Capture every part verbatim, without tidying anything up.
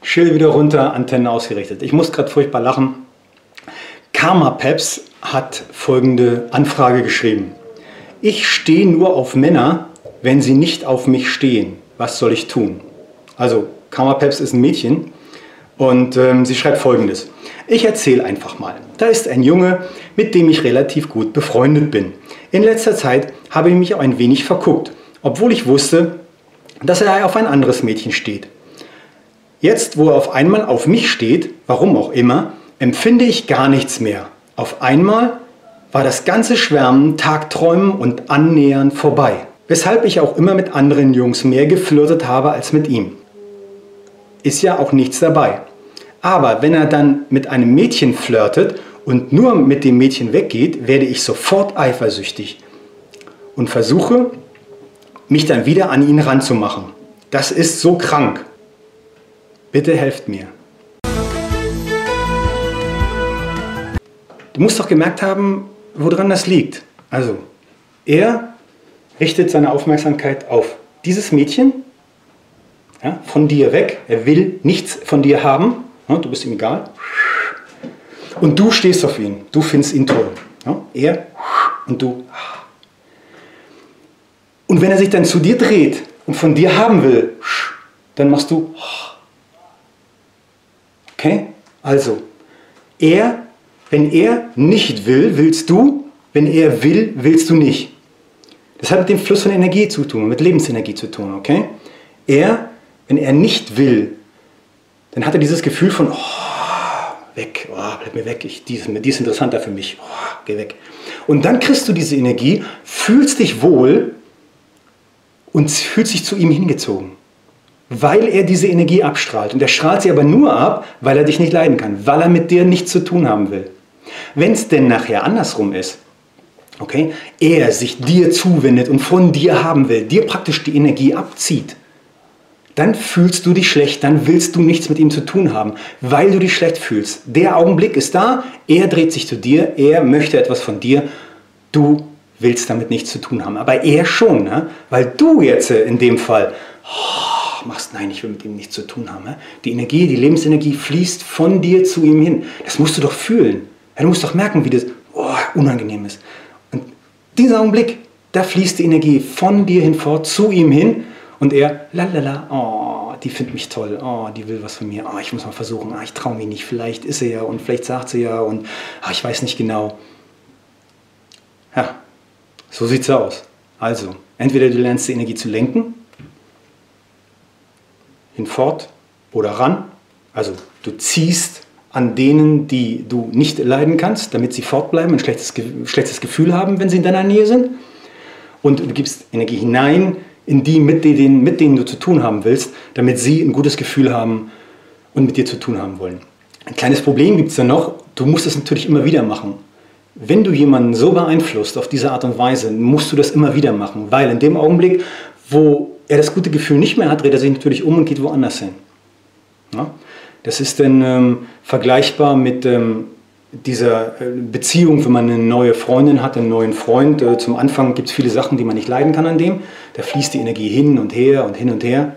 Schild wieder runter, Antenne ausgerichtet. Ich muss gerade furchtbar lachen. Karma Peps hat folgende Anfrage geschrieben. Ich stehe nur auf Männer, wenn sie nicht auf mich stehen. Was soll ich tun? Also Karma Peps ist ein Mädchen und ähm, sie schreibt Folgendes. Ich erzähle einfach mal. Da ist ein Junge, mit dem ich relativ gut befreundet bin. In letzter Zeit habe ich mich auch ein wenig verguckt, obwohl ich wusste, dass er auf ein anderes Mädchen steht. Jetzt, wo er auf einmal auf mich steht, warum auch immer, empfinde ich gar nichts mehr. Auf einmal war das ganze Schwärmen, Tagträumen und Annähern vorbei. Weshalb ich auch immer mit anderen Jungs mehr geflirtet habe als mit ihm. Ist ja auch nichts dabei. Aber wenn er dann mit einem Mädchen flirtet und nur mit dem Mädchen weggeht, werde ich sofort eifersüchtig und versuche, mich dann wieder an ihn ranzumachen. Das ist so krank. Bitte helft mir. Du musst doch gemerkt haben, woran das liegt. Also, er richtet seine Aufmerksamkeit auf dieses Mädchen, ja, von dir weg. Er will nichts von dir haben. Ja, du bist ihm egal. Und du stehst auf ihn. Du findest ihn toll. Ja, er und du. Und wenn er sich dann zu dir dreht und von dir haben will, dann machst du. Okay? Also, er, wenn er nicht will, willst du. Wenn er will, willst du nicht. Das hat mit dem Fluss von Energie zu tun, mit Lebensenergie zu tun. Okay? Er, wenn er nicht will, dann hat er dieses Gefühl von, oh, weg, oh, bleib mir weg, ich, die, ist, die ist interessanter für mich, oh, geh weg. Und dann kriegst du diese Energie, fühlst dich wohl und fühlst dich zu ihm hingezogen. Weil er diese Energie abstrahlt. Und er strahlt sie aber nur ab, weil er dich nicht leiden kann, weil er mit dir nichts zu tun haben will. Wenn es denn nachher andersrum ist, okay, er sich dir zuwendet und von dir haben will, dir praktisch die Energie abzieht, dann fühlst du dich schlecht, dann willst du nichts mit ihm zu tun haben, weil du dich schlecht fühlst. Der Augenblick ist da, er dreht sich zu dir, er möchte etwas von dir, du willst damit nichts zu tun haben. Aber er schon, ne? Weil du jetzt in dem Fall oh, machst, nein, ich will mit ihm nichts zu tun haben. Ne? Die Energie, die Lebensenergie fließt von dir zu ihm hin. Das musst du doch fühlen. Ja, du musst doch merken, wie das oh, unangenehm ist. Und dieser Augenblick, da fließt die Energie von dir hinfort zu ihm hin. Und er, lalala, oh, die findet mich toll, oh, die will was von mir, oh, ich muss mal versuchen, oh, ich traue mich nicht, vielleicht ist sie ja und vielleicht sagt sie ja und oh, ich weiß nicht genau. Ja, so sieht es aus. Also, entweder du lernst die Energie zu lenken, hinfort oder ran, also du ziehst an denen, die du nicht leiden kannst, damit sie fortbleiben, ein schlechtes, schlechtes Gefühl haben, wenn sie in deiner Nähe sind, und du gibst Energie hinein, in die, mit denen, mit denen du zu tun haben willst, damit sie ein gutes Gefühl haben und mit dir zu tun haben wollen. Ein kleines Problem gibt es da noch, du musst es natürlich immer wieder machen. Wenn du jemanden so beeinflusst auf diese Art und Weise, musst du das immer wieder machen, weil in dem Augenblick, wo er das gute Gefühl nicht mehr hat, dreht er sich natürlich um und geht woanders hin. Ja? Das ist dann ähm, vergleichbar mit ähm, dieser Beziehung, wenn man eine neue Freundin hat, einen neuen Freund. Äh, zum Anfang gibt es viele Sachen, die man nicht leiden kann an dem. Da fließt die Energie hin und her und hin und her.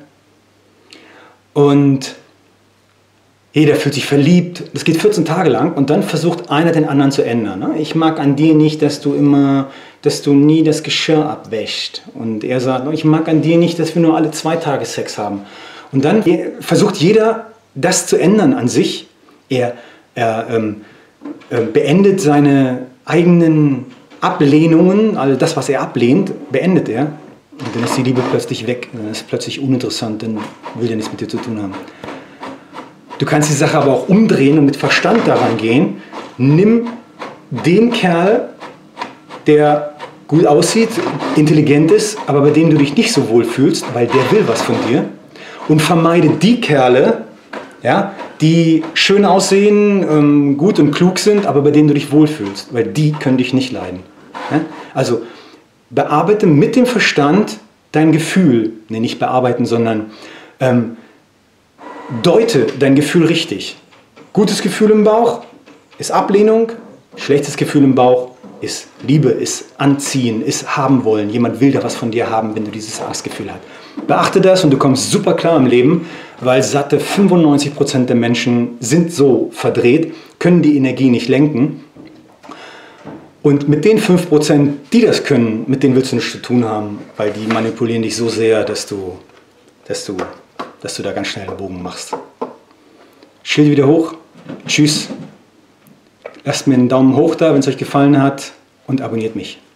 Und jeder fühlt sich verliebt. Das geht vierzehn Tage lang und dann versucht einer den anderen zu ändern. Ne? Ich mag an dir nicht, dass du immer, dass du nie das Geschirr abwäscht. Und er sagt, ich mag an dir nicht, dass wir nur alle zwei Tage Sex haben. Und dann versucht jeder, das zu ändern an sich. Er, er ähm, äh, beendet seine eigenen Ablehnungen, also das, was er ablehnt, beendet er. Und dann ist die Liebe plötzlich weg, dann ist es plötzlich uninteressant, dann will er nichts mit dir zu tun haben. Du kannst die Sache aber auch umdrehen und mit Verstand daran gehen. Nimm den Kerl, der gut aussieht, intelligent ist, aber bei dem du dich nicht so wohl fühlst, weil der will was von dir. Und vermeide die Kerle, ja, die schön aussehen, ähm, gut und klug sind, aber bei denen du dich wohlfühlst, weil die können dich nicht leiden. Ja? Also bearbeite mit dem Verstand dein Gefühl, nee, nicht bearbeiten, sondern ähm, deute dein Gefühl richtig. Gutes Gefühl im Bauch ist Ablehnung, schlechtes Gefühl im Bauch ist Liebe, ist Anziehen, ist haben wollen. Jemand will da was von dir haben, wenn du dieses Angstgefühl hast. Beachte das und du kommst super klar im Leben, weil satte fünfundneunzig Prozent der Menschen sind so verdreht, können die Energie nicht lenken. Und mit den fünf Prozent, die das können, mit denen willst du nichts zu tun haben, weil die manipulieren dich so sehr, dass du, dass du, dass du da ganz schnell einen Bogen machst. Schild wieder hoch. Tschüss. Lasst mir einen Daumen hoch da, wenn es euch gefallen hat und abonniert mich.